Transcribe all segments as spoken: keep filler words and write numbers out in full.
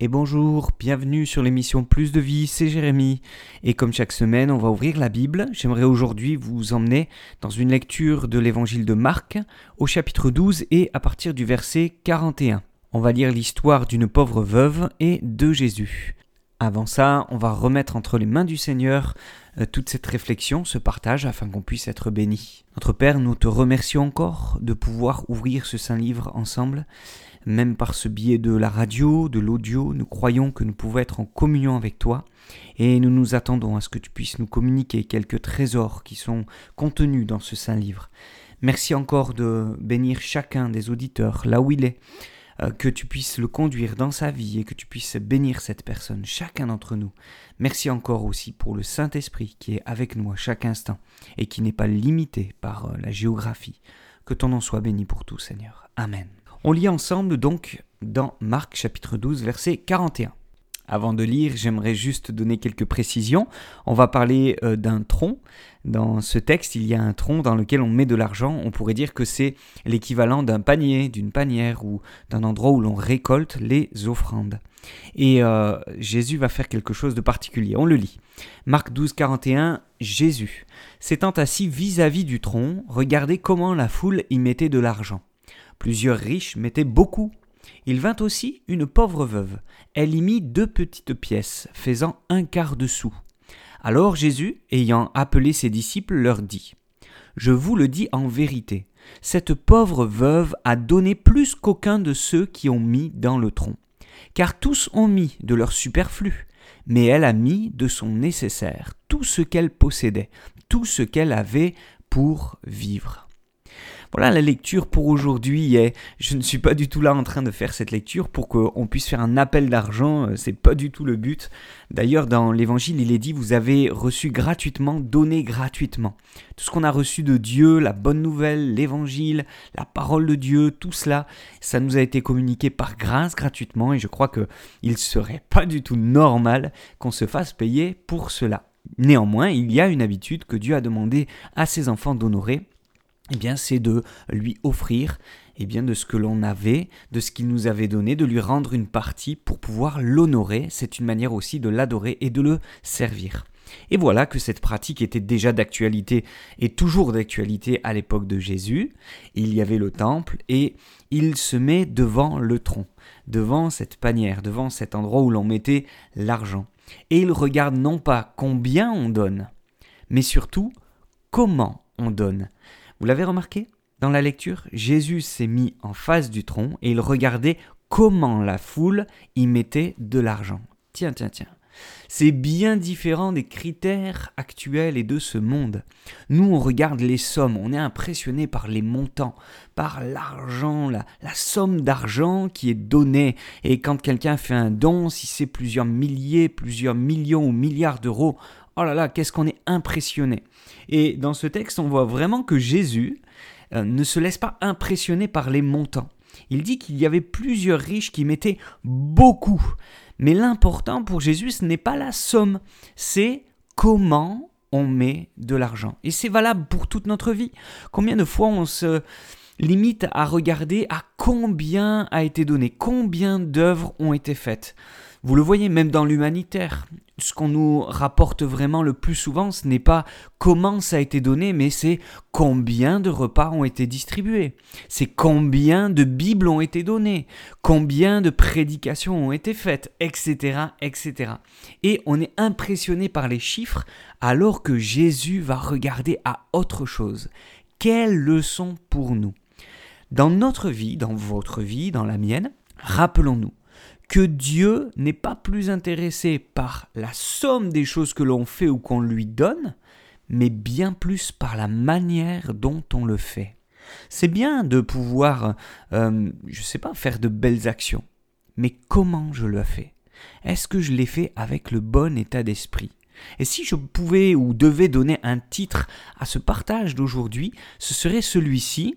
Et bonjour, bienvenue sur l'émission Plus de vie, c'est Jérémy. Et comme chaque semaine, on va ouvrir la Bible. J'aimerais aujourd'hui vous emmener dans une lecture de l'évangile de Marc, au chapitre douze et à partir du verset quarante et un. On va lire l'histoire d'une pauvre veuve et de Jésus. Avant ça, on va remettre entre les mains du Seigneur euh, toute cette réflexion, ce partage, afin qu'on puisse être bénis. Notre Père, nous te remercions encore de pouvoir ouvrir ce Saint Livre ensemble. Même par ce biais de la radio, de l'audio, nous croyons que nous pouvons être en communion avec toi et nous nous attendons à ce que tu puisses nous communiquer quelques trésors qui sont contenus dans ce Saint Livre. Merci encore de bénir chacun des auditeurs là où il est, euh, que tu puisses le conduire dans sa vie et que tu puisses bénir cette personne, chacun d'entre nous. Merci encore aussi pour le Saint-Esprit qui est avec nous à chaque instant et qui n'est pas limité par euh, la géographie. Que ton nom soit béni pour tout, Seigneur. Amen. On lit ensemble donc dans Marc chapitre douze verset quarante et un. Avant de lire, j'aimerais juste donner quelques précisions. On va parler euh, d'un tronc. Dans ce texte, il y a un tronc dans lequel on met de l'argent. On pourrait dire que c'est l'équivalent d'un panier, d'une panière ou d'un endroit où l'on récolte les offrandes. Et euh, Jésus va faire quelque chose de particulier. On le lit. Marc douze quarante et un, Jésus, s'étant assis vis-à-vis du tronc, regardez comment la foule y mettait de l'argent. Plusieurs riches mettaient beaucoup. Il vint aussi une pauvre veuve. Elle y mit deux petites pièces, faisant un quart de sou. Alors Jésus, ayant appelé ses disciples, leur dit « Je vous le dis en vérité, cette pauvre veuve a donné plus qu'aucun de ceux qui ont mis dans le tronc. Car tous ont mis de leur superflu, mais elle a mis de son nécessaire, tout ce qu'elle possédait, tout ce qu'elle avait pour vivre. » Voilà la lecture pour aujourd'hui. Et je ne suis pas du tout là en train de faire cette lecture pour qu'on puisse faire un appel d'argent, c'est pas du tout le but. D'ailleurs, dans l'évangile, il est dit « Vous avez reçu gratuitement, donné gratuitement ». Tout ce qu'on a reçu de Dieu, la bonne nouvelle, l'évangile, la parole de Dieu, tout cela, ça nous a été communiqué par grâce gratuitement et je crois qu'il ne serait pas du tout normal qu'on se fasse payer pour cela. Néanmoins, il y a une habitude que Dieu a demandé à ses enfants d'honorer. Eh bien, c'est de lui offrir eh bien, de ce que l'on avait, de ce qu'il nous avait donné, de lui rendre une partie pour pouvoir l'honorer. C'est une manière aussi de l'adorer et de le servir. Et voilà que cette pratique était déjà d'actualité et toujours d'actualité à l'époque de Jésus. Il y avait le temple et il se met devant le tronc, devant cette panière, devant cet endroit où l'on mettait l'argent. Et il regarde non pas combien on donne, mais surtout comment on donne. Vous l'avez remarqué ? Dans la lecture, Jésus s'est mis en face du tronc et il regardait comment la foule y mettait de l'argent. Tiens, tiens, tiens. C'est bien différent des critères actuels et de ce monde. Nous, on regarde les sommes, on est impressionné par les montants, par l'argent, la, la somme d'argent qui est donnée. Et quand quelqu'un fait un don, si c'est plusieurs milliers, plusieurs millions ou milliards d'euros, oh là là, qu'est-ce qu'on est impressionné. Et dans ce texte, on voit vraiment que Jésus euh, ne se laisse pas impressionner par les montants. Il dit qu'il y avait plusieurs riches qui mettaient beaucoup. Mais l'important pour Jésus, ce n'est pas la somme, c'est comment on met de l'argent. Et c'est valable pour toute notre vie. Combien de fois on se limite à regarder à combien a été donné, combien d'œuvres ont été faites. Vous le voyez même dans l'humanitaire. Ce qu'on nous rapporte vraiment le plus souvent, ce n'est pas comment ça a été donné, mais c'est combien de repas ont été distribués. C'est combien de Bibles ont été données, combien de prédications ont été faites, et cetera, et cetera. Et on est impressionné par les chiffres alors que Jésus va regarder à autre chose. Quelle leçon pour nous ? Dans notre vie, dans votre vie, dans la mienne, rappelons-nous que Dieu n'est pas plus intéressé par la somme des choses que l'on fait ou qu'on lui donne, mais bien plus par la manière dont on le fait. C'est bien de pouvoir, euh, je ne sais pas, faire de belles actions, mais comment je le fais ? Est-ce que je l'ai fait avec le bon état d'esprit ? Et si je pouvais ou devais donner un titre à ce partage d'aujourd'hui, ce serait celui-ci,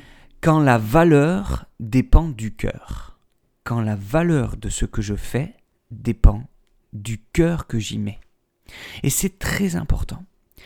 « Quand la valeur dépend du cœur ». Quand la valeur de ce que je fais dépend du cœur que j'y mets. Et c'est très important.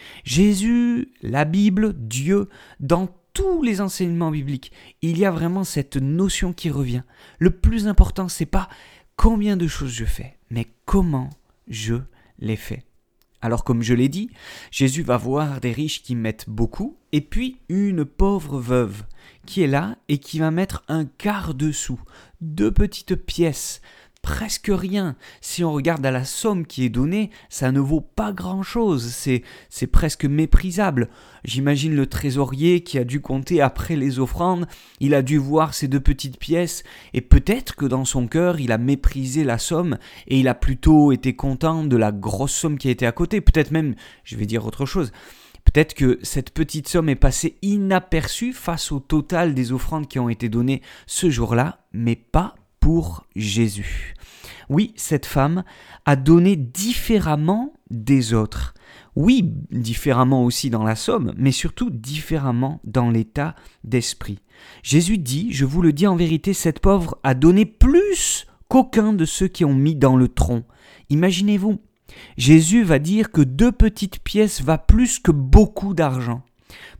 Jésus, la Bible, Dieu, dans tous les enseignements bibliques, il y a vraiment cette notion qui revient. Le plus important, c'est pas combien de choses je fais, mais comment je les fais. Alors comme je l'ai dit, Jésus va voir des riches qui mettent beaucoup et puis une pauvre veuve qui est là et qui va mettre un quart de sou, deux petites pièces, presque rien. Si on regarde à la somme qui est donnée, ça ne vaut pas grand-chose, c'est, c'est presque méprisable. J'imagine le trésorier qui a dû compter après les offrandes, il a dû voir ces deux petites pièces et peut-être que dans son cœur, il a méprisé la somme et il a plutôt été content de la grosse somme qui était à côté. Peut-être même, je vais dire autre chose, peut-être que cette petite somme est passée inaperçue face au total des offrandes qui ont été données ce jour-là, mais pas pour Jésus. Oui, cette femme a donné différemment des autres. Oui, différemment aussi dans la somme, mais surtout différemment dans l'état d'esprit. Jésus dit, je vous le dis en vérité, cette pauvre a donné plus qu'aucun de ceux qui ont mis dans le tronc. Imaginez-vous, Jésus va dire que deux petites pièces va plus que beaucoup d'argent. Pourquoi ?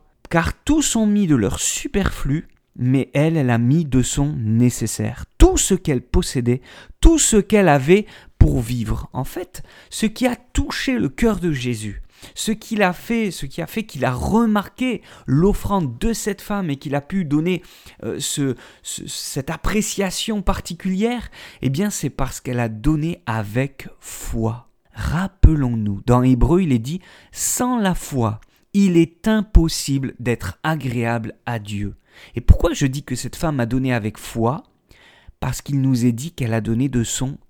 Car tous ont mis de leur superflu, mais elle, elle a mis de son nécessaire. Tout ce qu'elle possédait, tout ce qu'elle avait pour vivre. En fait, ce qui a touché le cœur de Jésus, ce qu'il a fait, ce qui a fait qu'il a remarqué l'offrande de cette femme et qu'il a pu donner euh, ce, ce, cette appréciation particulière, eh bien c'est parce qu'elle a donné avec foi. Rappelons-nous, dans Hébreu, il est dit « Sans la foi, il est impossible d'être agréable à Dieu ». Et pourquoi je dis que cette femme a donné avec foi ? Parce qu'il nous est dit qu'elle a donné de son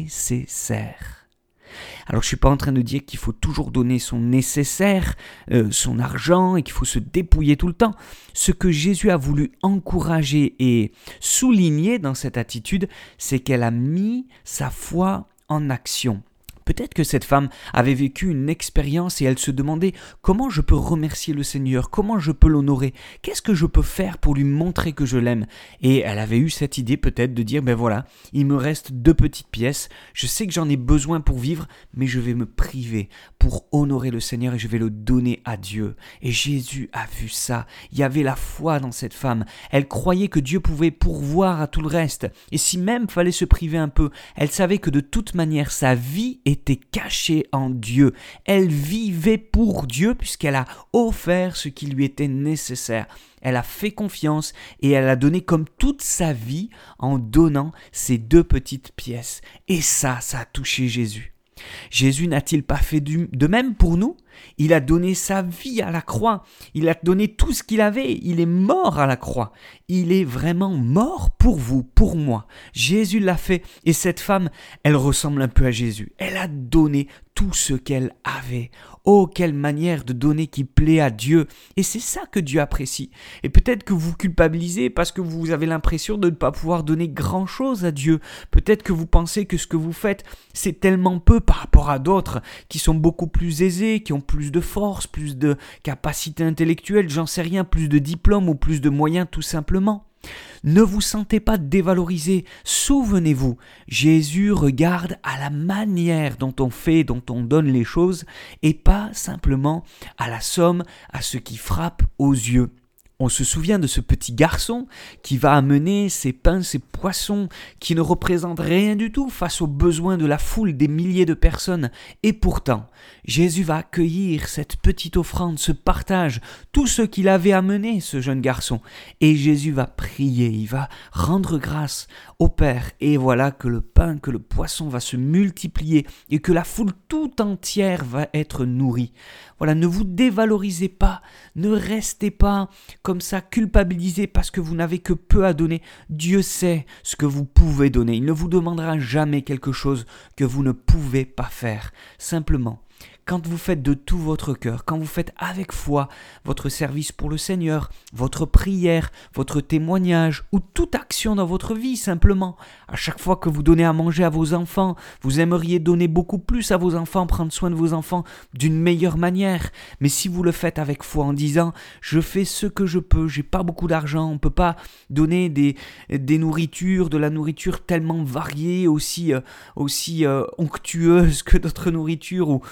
nécessaire. Alors je ne suis pas en train de dire qu'il faut toujours donner son nécessaire, euh, son argent, et qu'il faut se dépouiller tout le temps. Ce que Jésus a voulu encourager et souligner dans cette attitude, c'est qu'elle a mis sa foi en action. Peut-être que cette femme avait vécu une expérience et elle se demandait comment je peux remercier le Seigneur, comment je peux l'honorer, qu'est-ce que je peux faire pour lui montrer que je l'aime. Et elle avait eu cette idée peut-être de dire, ben voilà, il me reste deux petites pièces, je sais que j'en ai besoin pour vivre, mais je vais me priver pour honorer le Seigneur et je vais le donner à Dieu. Et Jésus a vu ça, il y avait la foi dans cette femme, elle croyait que Dieu pouvait pourvoir à tout le reste. Et si même fallait se priver un peu, elle savait que de toute manière sa vie était était cachée en Dieu. Elle vivait pour Dieu puisqu'elle a offert ce qui lui était nécessaire. Elle a fait confiance et elle a donné comme toute sa vie en donnant ces deux petites pièces. Et ça, ça a touché Jésus. Jésus n'a-t-il pas fait de même pour nous ? Il a donné sa vie à la croix. Il a donné tout ce qu'il avait. Il est mort à la croix. Il est vraiment mort pour vous, pour moi. Jésus l'a fait. Et cette femme, elle ressemble un peu à Jésus. Elle a donné tout ce qu'elle avait. Oh, quelle manière de donner qui plaît à Dieu. Et c'est ça que Dieu apprécie. Et peut-être que vous culpabilisez parce que vous avez l'impression de ne pas pouvoir donner grand-chose à Dieu. Peut-être que vous pensez que ce que vous faites, c'est tellement peu par rapport à d'autres qui sont beaucoup plus aisés, qui ont plus de force, plus de capacité intellectuelle, j'en sais rien, plus de diplômes ou plus de moyens tout simplement. Ne vous sentez pas dévalorisé. Souvenez-vous, Jésus regarde à la manière dont on fait, dont on donne les choses, et pas simplement à la somme, à ce qui frappe aux yeux. On se souvient de ce petit garçon qui va amener ses pains, ses poissons, qui ne représentent rien du tout face aux besoins de la foule, des milliers de personnes. Et pourtant, Jésus va accueillir cette petite offrande, ce partage, tout ce qu'il avait amené, ce jeune garçon. Et Jésus va prier, il va rendre grâce au Père. Et voilà que le pain, que le poisson va se multiplier et que la foule tout entière va être nourrie. Voilà, ne vous dévalorisez pas, ne restez pas comme ça culpabilisé parce que vous n'avez que peu à donner. Dieu sait ce que vous pouvez donner. Il ne vous demandera jamais quelque chose que vous ne pouvez pas faire. Simplement, quand vous faites de tout votre cœur, quand vous faites avec foi votre service pour le Seigneur, votre prière, votre témoignage ou toute action dans votre vie simplement, à chaque fois que vous donnez à manger à vos enfants, vous aimeriez donner beaucoup plus à vos enfants, prendre soin de vos enfants d'une meilleure manière. Mais si vous le faites avec foi en disant « je fais ce que je peux, j'ai pas beaucoup d'argent, on peut pas donner des, des nourritures, de la nourriture tellement variée, aussi, euh, aussi euh, onctueuse que d'autres nourritures ou, ou goûteuse,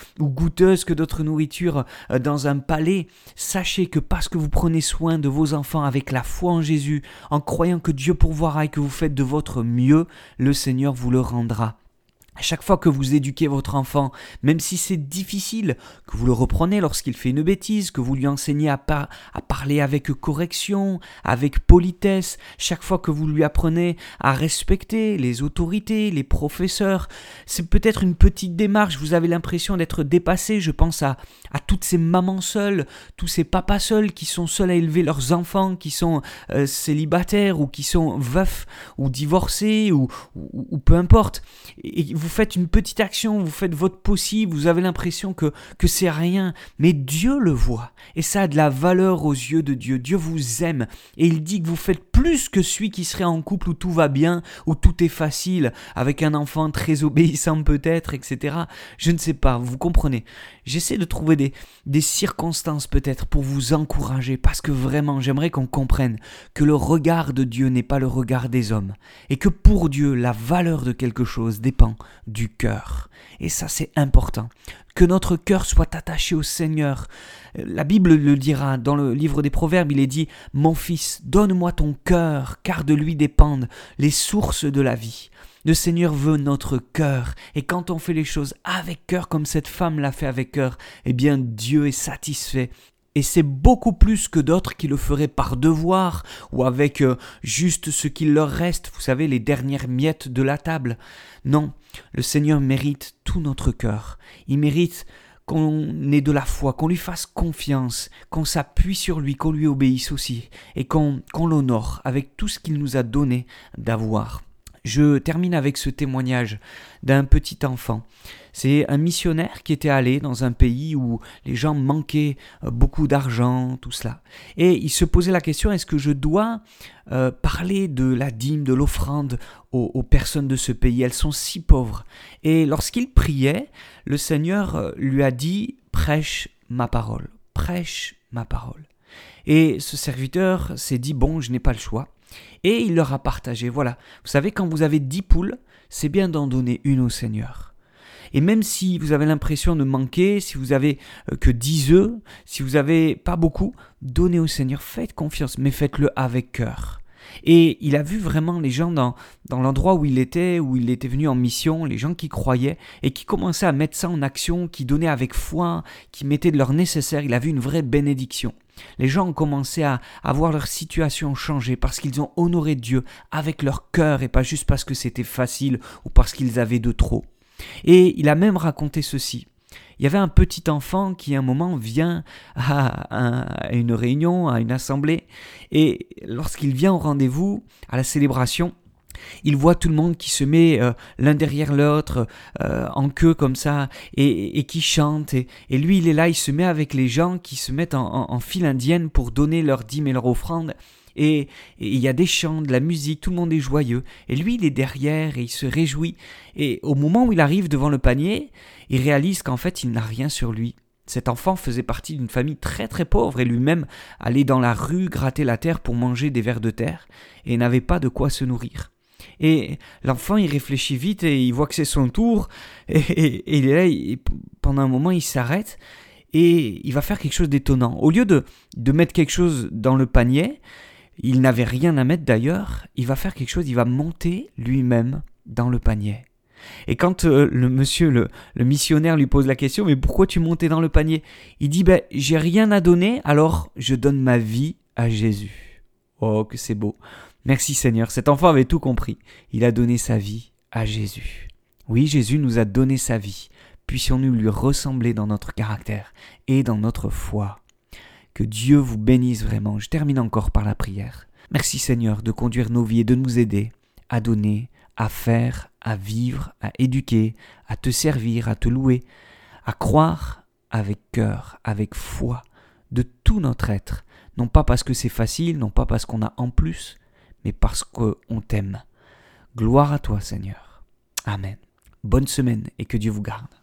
goûteuse que d'autres nourritures euh, dans un palais. Sachez que parce que vous prenez soin de vos enfants avec la foi en Jésus, en croyant que Dieu pourvoira et que vous faites de votre mieux, le Seigneur vous le rendra. À chaque fois que vous éduquez votre enfant, même si c'est difficile, que vous le reprenez lorsqu'il fait une bêtise, que vous lui enseignez à, par- à parler avec correction, avec politesse, chaque fois que vous lui apprenez à respecter les autorités, les professeurs, c'est peut-être une petite démarche, vous avez l'impression d'être dépassé, je pense à, à toutes ces mamans seules, tous ces papas seuls qui sont seuls à élever leurs enfants, qui sont euh, célibataires ou qui sont veufs ou divorcés ou, ou, ou peu importe. Et, et vous faites une petite action, vous faites votre possible, vous avez l'impression que, que c'est rien, mais Dieu le voit et ça a de la valeur aux yeux de Dieu. Dieu vous aime et il dit que vous faites plus que celui qui serait en couple où tout va bien, où tout est facile, avec un enfant très obéissant peut-être, et cetera. Je ne sais pas, vous comprenez. J'essaie de trouver des, des circonstances peut-être pour vous encourager parce que vraiment j'aimerais qu'on comprenne que le regard de Dieu n'est pas le regard des hommes et que pour Dieu la valeur de quelque chose dépend du cœur. Et ça c'est important. Que notre cœur soit attaché au Seigneur. La Bible le dira, dans le livre des Proverbes, il est dit « Mon fils, donne-moi ton cœur, car de lui dépendent les sources de la vie. » Le Seigneur veut notre cœur, et quand on fait les choses avec cœur, comme cette femme l'a fait avec cœur, eh bien Dieu est satisfait. Et c'est beaucoup plus que d'autres qui le feraient par devoir, ou avec euh, juste ce qu'il leur reste, vous savez, les dernières miettes de la table. Non, le Seigneur mérite tout notre cœur. Il mérite qu'on ait de la foi, qu'on lui fasse confiance, qu'on s'appuie sur lui, qu'on lui obéisse aussi, et qu'on, qu'on l'honore avec tout ce qu'il nous a donné d'avoir. Je termine avec ce témoignage d'un petit enfant. C'est un missionnaire qui était allé dans un pays où les gens manquaient beaucoup d'argent, tout cela. Et il se posait la question, est-ce que je dois euh, parler de la dîme, de l'offrande aux, aux personnes de ce pays? Elles sont si pauvres. Et lorsqu'il priait, le Seigneur lui a dit, prêche ma parole, prêche ma parole. Et ce serviteur s'est dit, bon, je n'ai pas le choix. Et il leur a partagé, voilà, vous savez, quand vous avez dix poules, c'est bien d'en donner une au Seigneur. Et même si vous avez l'impression de manquer, si vous avez que dix œufs, si vous n'avez pas beaucoup, donnez au Seigneur, faites confiance, mais faites-le avec cœur. Et il a vu vraiment les gens dans, dans l'endroit où il était, où il était venu en mission, les gens qui croyaient et qui commençaient à mettre ça en action, qui donnaient avec foi, qui mettaient de leur nécessaire. Il a vu une vraie bénédiction. Les gens ont commencé à, à voir leur situation changer parce qu'ils ont honoré Dieu avec leur cœur et pas juste parce que c'était facile ou parce qu'ils avaient de trop. Et il a même raconté ceci. Il y avait un petit enfant qui à un moment vient à, à une réunion, à une assemblée, et lorsqu'il vient au rendez-vous, à la célébration, il voit tout le monde qui se met euh, l'un derrière l'autre, euh, en queue comme ça, et, et qui chante. Et, et lui, il est là, il se met avec les gens qui se mettent en, en, en file indienne pour donner leur dîme et leur offrande. Et il y a des chants, de la musique, tout le monde est joyeux. Et lui, il est derrière et il se réjouit. Et au moment où il arrive devant le panier, il réalise qu'en fait, il n'a rien sur lui. Cet enfant faisait partie d'une famille très très pauvre et lui-même allait dans la rue gratter la terre pour manger des vers de terre et n'avait pas de quoi se nourrir. Et l'enfant, il réfléchit vite et il voit que c'est son tour. Et, et, et il est là, il, pendant un moment, il s'arrête et il va faire quelque chose d'étonnant. Au lieu de, de mettre quelque chose dans le panier, il n'avait rien à mettre d'ailleurs, il va faire quelque chose, il va monter lui-même dans le panier. Et quand euh, le monsieur, le, le missionnaire lui pose la question, mais pourquoi tu montais dans le panier? Il dit, ben, j'ai rien à donner, alors je donne ma vie à Jésus. Oh, que c'est beau. Merci Seigneur, cet enfant avait tout compris. Il a donné sa vie à Jésus. Oui, Jésus nous a donné sa vie. Puissions-nous lui ressembler dans notre caractère et dans notre foi. Que Dieu vous bénisse vraiment. Je termine encore par la prière. Merci Seigneur de conduire nos vies et de nous aider à donner, à faire, à vivre, à éduquer, à te servir, à te louer, à croire avec cœur, avec foi, de tout notre être. Non pas parce que c'est facile, non pas parce qu'on a en plus, mais parce qu'on t'aime. Gloire à toi Seigneur. Amen. Bonne semaine et que Dieu vous garde.